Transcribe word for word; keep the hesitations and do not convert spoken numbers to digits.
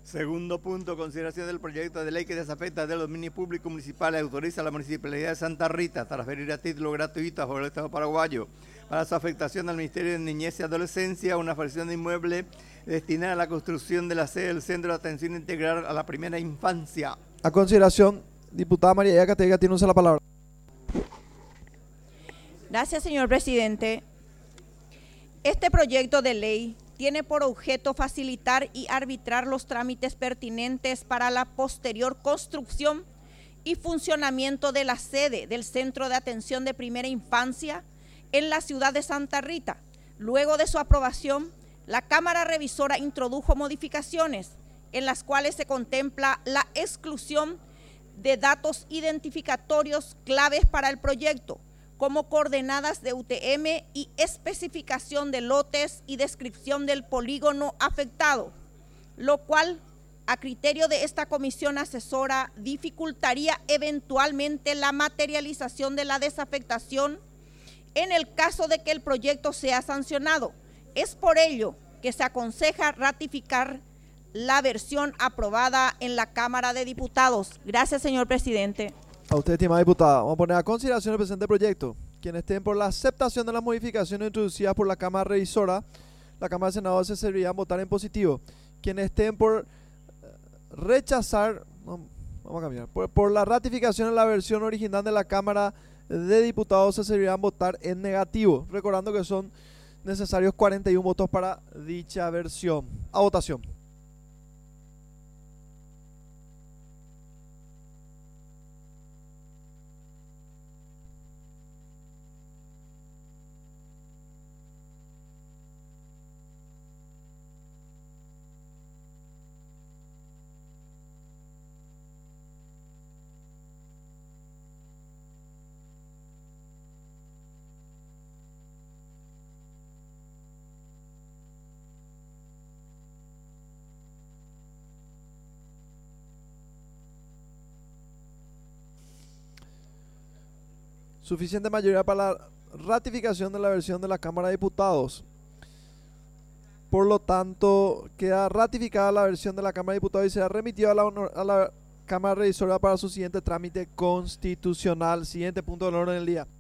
Segundo punto, consideración del proyecto de ley que desafecta de los dominios públicos municipales, autoriza a la Municipalidad de Santa Rita a transferir a título gratuito a favor del Estado paraguayo para su afectación al Ministerio de Niñez y Adolescencia una fracción de inmueble destinada a la construcción de la sede del Centro de Atención Integral a la Primera Infancia. A consideración, diputada María Ella Cateiga tiene usa la palabra. Gracias, señor presidente. Este proyecto de ley tiene por objeto facilitar y arbitrar los trámites pertinentes para la posterior construcción y funcionamiento de la sede del Centro de Atención de Primera Infancia en la ciudad de Santa Rita. Luego de su aprobación, la Cámara Revisora introdujo modificaciones en las cuales se contempla la exclusión de datos identificatorios claves para el proyecto, como coordenadas de U T M y especificación de lotes y descripción del polígono afectado, lo cual, a criterio de esta comisión asesora, dificultaría eventualmente la materialización de la desafectación en el caso de que el proyecto sea sancionado. Es por ello que se aconseja ratificar la versión aprobada en la Cámara de Diputados. Gracias, señor presidente. A usted, estimada diputada, vamos a poner a consideración el presente proyecto. Quienes estén por la aceptación de las modificaciones introducidas por la Cámara Revisora, la Cámara de Senadores se servirá a votar en positivo. Quienes estén por rechazar, vamos a cambiar, por, por la ratificación en la versión original de la Cámara de Diputados se servirán a votar en negativo, recordando que son necesarios cuarenta y uno votos para dicha versión. A votación. Suficiente mayoría para la ratificación de la versión de la Cámara de Diputados. Por lo tanto, queda ratificada la versión de la Cámara de Diputados y será remitida a la, a la Cámara Revisora para su siguiente trámite constitucional. Siguiente punto del orden del día.